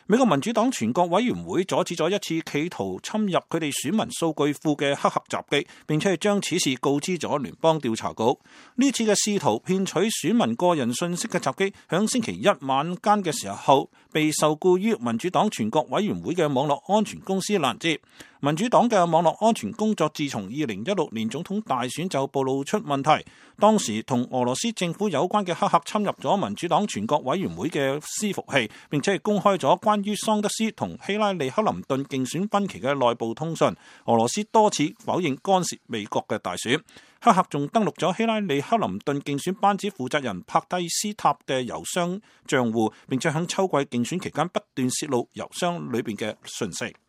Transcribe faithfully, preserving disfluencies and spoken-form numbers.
美國民主黨全國委員會阻止咗一次企圖侵入佢哋選民數據庫嘅黑客襲擊，並且係將此事告知咗聯邦調查局。呢次嘅試圖騙取選民個人信息嘅襲擊，響星期一晚間嘅時候，被受雇於民主黨全國委員會嘅網絡安全公司攔截。民主黨嘅網絡安全工作自從二零一六年總統大選就暴露出問題，當時同俄羅斯政府有關嘅黑客侵入咗民主黨全國委員會嘅伺服器，並且係公開咗關於桑德斯同希拉里克林頓競選分歧嘅內部通訊。俄羅斯多次否認干涉美國嘅大選。黑客仲登錄咗希拉里克林頓競選班子負責人帕蒂斯塔嘅郵箱賬戶，並且喺秋季競選期間不斷泄露郵箱裏邊嘅訊息。